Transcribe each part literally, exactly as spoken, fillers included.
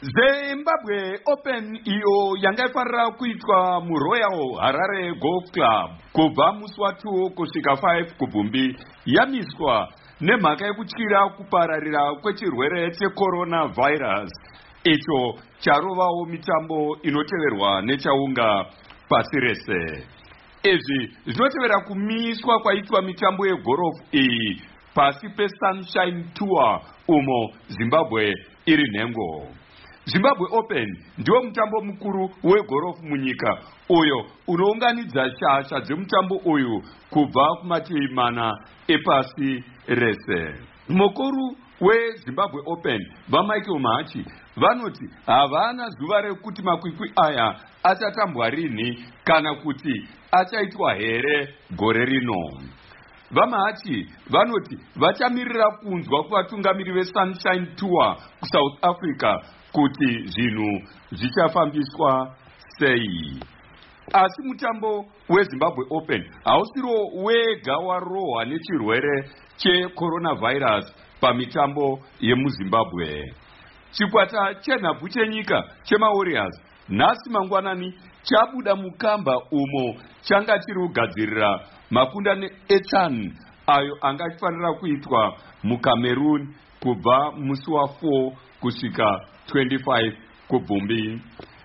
Zimbabwe Open iyo yangaifarira kuitwa muRoyal Harare Golf Club kubva musi watu kusvika five kubvumbi yamiswa nemhaka yekutyira kupararira kwechirwere checoronavirus icho charovawo mitambo inoteverwa nechaunga pasi rese. Izvi zvinotevera kumiswa kwaitwa mitambo yegorofu iyi pasi peSunshine Tour umo Zimbabwe iri nhengo. Zimbabwe Open ndiwo mutambo mukuru wegorofu munyika uyo unounganidza shasha dzemutambo uyu kubva kumativi mana epasi rese. Mukuru weZimbabwe Open vaMichael Machi vanoti havana zuva rekuti makwikwi aya achatambwa rini kana kuti achaitwa here gore rino. VaMachi vanoti vachamirira kunzwa kuvatungamiri veSunshine Tour kuSouth Africa kuti zvinhu zvichafambiswa sei. Asi mutambo weZimbabwe Open hausiro wega warohwa nechirwere checoronavirus pamitambo yemuZimbabwe. Chikwata chenhabvu chenyika chemaWarriors nhasi mangwanani chabuda mukamba umo changa chiri kugadzirira makundano eChan ayo anga achifanira kuitwa muCameroon kubva musi wa4 kusvika twenty-five kubvumbi.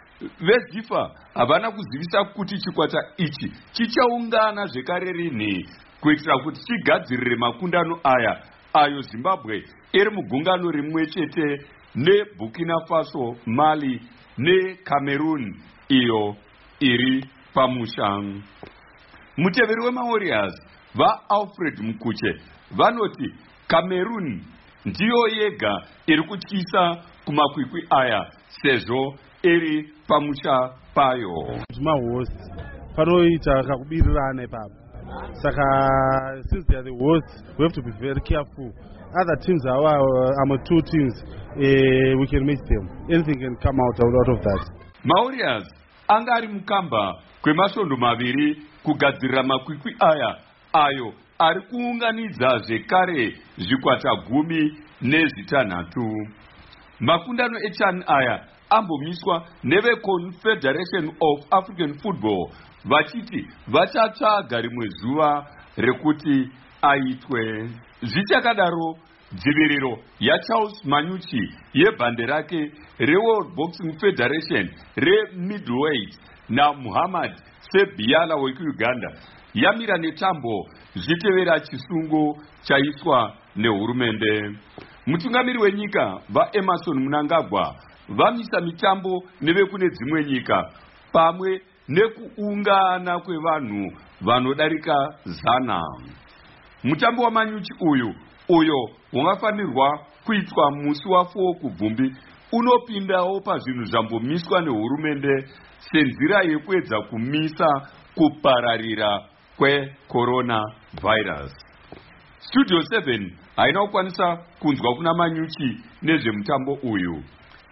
VeZifa havana kuzivisa kuti chikwata ichi chichaungana zvekare rini kuitira kuti chigadzirire makundano aya ayo Zimbabwe iri mugungano rimwe chete neBurkina Faso, Mali neCameroon iyo iri pamusha. Muteveri wemaWarriors vaAlfred Mukuche vanoti Cameroon ndiyo yega iri kutyisa kumakwikwi aya sezvo iri pamusha payo. Mahost panoita kakubirirana ipapo. Saka since they are the hosts, we have to be very careful. Other teams are our, our two teams. Uh, we can match them. Anything can come out out of that. MaWarriors anga ari mukamba kwemasvondo maviri kugadzirira makwikwi aya ayo ari kuunganidza zvekare zvikwata gumi nezvitanhatu. Makundano eChan aya ambomiswa neveConfederation of African Football vachiti vachatsvaga rimwe zuva rekuti aitwe. Zvichakadaro, dziviriro yaCharles Manyuchi yebhande rake reWorld Boxing Federation remiddleweight naMuhammad Sebiala wekuUganda yamira netambo zvichitevera chisungo chaiswa nehurumende. Mutungamiri wenyika vaEmerson Mnangagwa vamisa mitambo nevekune dzimwe nyika pamwe nekuungana kwevanhu vanodarika zana. Mutambo waManyuchi uyu uyo ungafanirwa kuitwa musi wa4 kubvumbi unopindawo pazvinhu zvambomiswa nehurumende senzira yekuedza kumisa kupararira kwecoronavirus. Studio seven haina kukwanisa kunzwa kuna Manyuchi nezvemutambo uyu,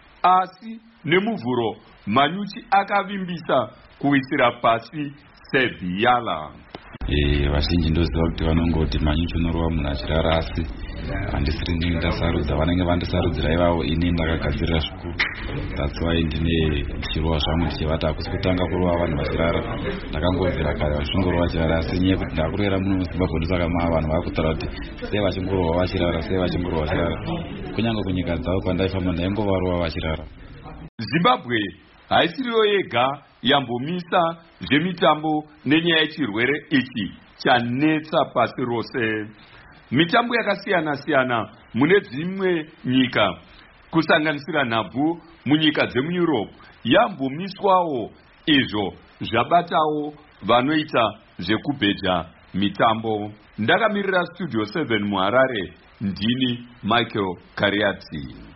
asi nemuvhuro Manyuchi akavimbisa kuisira pasi Sebiala. Eh, vazhinji ndoziva kuti vanongoti Manyuchi unorova munhu achirara, asi handisiri ndini ndasarudza, vanenge vandisarudzira ivavo, ini ndakagadzirira zvikuru. That's why ndine ndichirova zvangu ndichivati hakusi kutanga kurova vanhu vachirara. Ndakangobvira kare vachingorova vachirara, asi nyaya yekuti ndakurera muno muZimbabwe ndosaka maa vanhu vakutaura kuti sei vachingorova vachirara, sei vachingorova vachirara. Kunyange kunyika dzavo kwandaifamba ndaingovarova vachirara. Zimbabwe haisiriyo yega yambomisa zvemitambo nenyaya yechirwere ichi chanetsa pasi rose. Mitambo yakasiyana siyana mune dzimwe nyika kusanganisira nhabvu munyika dzemuEurope yambomiswawo, izvo zvabatawo vanoita zvekubheja mitambo. Ndakamirira Studio seven muHarare, ndini Michael Kariati.